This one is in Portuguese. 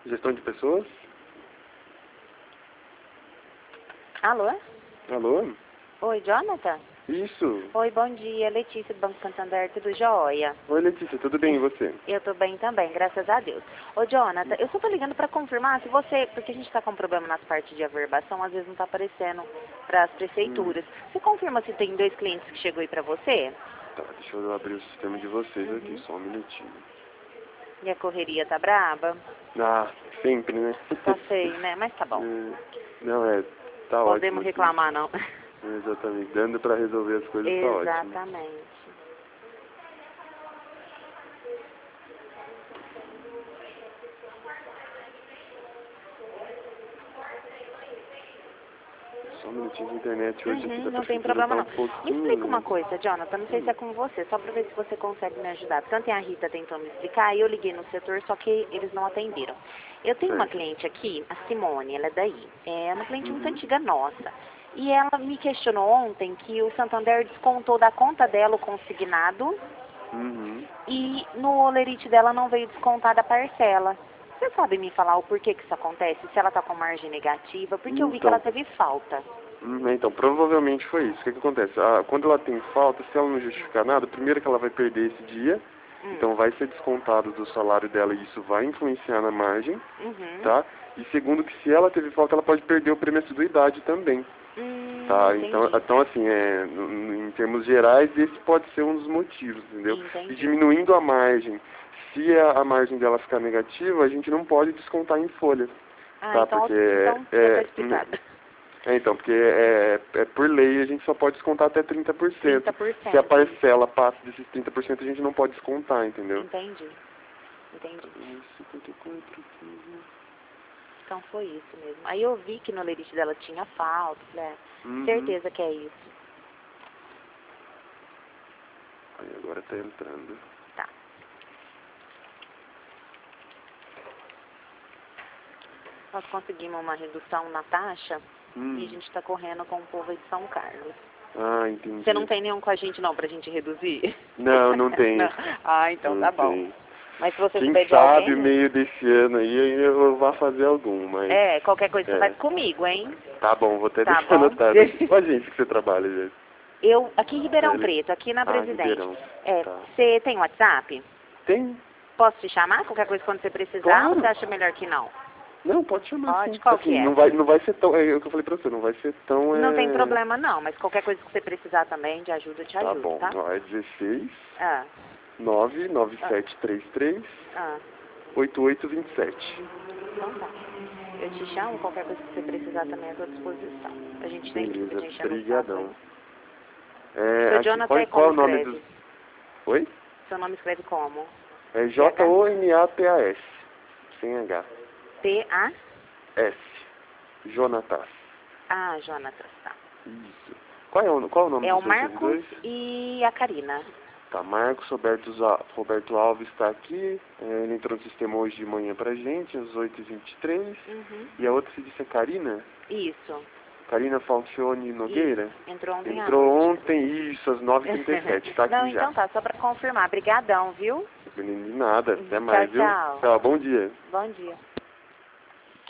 Gestão de pessoas? Alô? Alô? Oi, Jonathan? Isso. Oi, bom dia. Letícia do Banco Santander, tudo jóia? Oi, Letícia, tudo bem e você? Eu tô bem também, graças a Deus. Ô, Jonathan, eu só tô ligando pra confirmar se você... Porque a gente tá com problema nas partes de averbação, às vezes não tá aparecendo pras prefeituras. Você confirma se tem 2 clientes que chegou aí pra você? Tá, deixa eu abrir o sistema de vocês aqui, só um minutinho. E a correria tá braba? Ah, sempre, né? Tá feio, né? Mas tá bom. Não, tá ótimo. Podemos reclamar, não. Exatamente, dando pra resolver as coisas tá ótimo. Exatamente. Só um minutinho de internet hoje aqui da Não tem prefeitura problema tá não. um pouquinho... Me explica uma coisa, Jonathan, não sei se é com você, só pra ver se você consegue me ajudar. Porque ontem a Rita tentou me explicar e eu liguei no setor, só que eles não atenderam. Eu tenho uma cliente aqui, a Simone, ela é daí. É uma cliente muito antiga nossa. E ela me questionou ontem que o Santander descontou da conta dela o consignado e no olerite dela não veio descontar da parcela. Você sabe me falar o porquê que isso acontece? Se ela tá com margem negativa? Porque eu vi que ela teve falta. Então, provavelmente foi isso. O que acontece? Quando ela tem falta, se ela não justificar nada, primeiro que ela vai perder esse dia, então vai ser descontado do salário dela e isso vai influenciar na margem, tá? E segundo que se ela teve falta, ela pode perder o prêmio assiduidade também. Tá, então assim, em termos gerais, esse pode ser um dos motivos, entendeu? E diminuindo a margem, se a margem dela ficar negativa, a gente não pode descontar em folha, tá? Porque tá explicado. Então, porque por lei a gente só pode descontar até 30%. 30%. Se a parcela passa desses 30%, a gente não pode descontar, entendeu? Entendi. 54, 15... Então foi isso mesmo. Aí eu vi que no lerite dela tinha falta, falei, certeza que é isso. Aí agora tá entrando. Tá. Nós conseguimos uma redução na taxa e a gente está correndo com o povo de São Carlos. Ah, entendi. Você não tem nenhum com a gente não, pra gente reduzir? Não, não tem. Não. Ah, então não tá bom. tem. Mas se você Quem souber de sabe alguém... meio desse ano aí eu vou fazer algum, mas... qualquer coisa você faz comigo, hein? Tá bom, vou até Tá deixar bom. anotado aqui. Qual agência que você trabalha, gente? Eu, aqui em Ribeirão Preto, aqui na Presidente. Ribeirão. Você tem WhatsApp? Tem. Posso te chamar? Qualquer coisa quando você precisar, Claro. ou você acha melhor que não? Não, pode chamar. Pode, sim. qual Assim, que é? não vai ser tão... É o que eu falei pra você, não vai ser tão... Não tem problema não, mas qualquer coisa que você precisar também de ajuda, eu te ajudo, bom. tá? Ó, é 16 Ah, 99733 8827. então tá. Eu te chamo, qualquer coisa que você precisar também é à sua disposição. A gente nem precisa de encher no saco. Seu Jonathan é qual é como o nome escreve? dos... Oi? Seu nome escreve como? É Jonatas. Sem H. P-A? S. Jonatas. Ah, Jonatas, tá. Isso. Qual é o nome É dos o Marcos dois? e a Karina. Tá, Marcos Roberto Alves está aqui. Ele entrou no sistema hoje de manhã pra gente, às 8h23. E a outra se disse Karina? Isso. Karina Falcione Nogueira? Isso. Entrou ontem à Entrou noite. ontem, isso, às 9h37. Tá aqui Não, já. então tá, só pra confirmar. Brigadão, viu? De nada, até mais, viu? Tchau. Tchau, bom dia. Bom dia.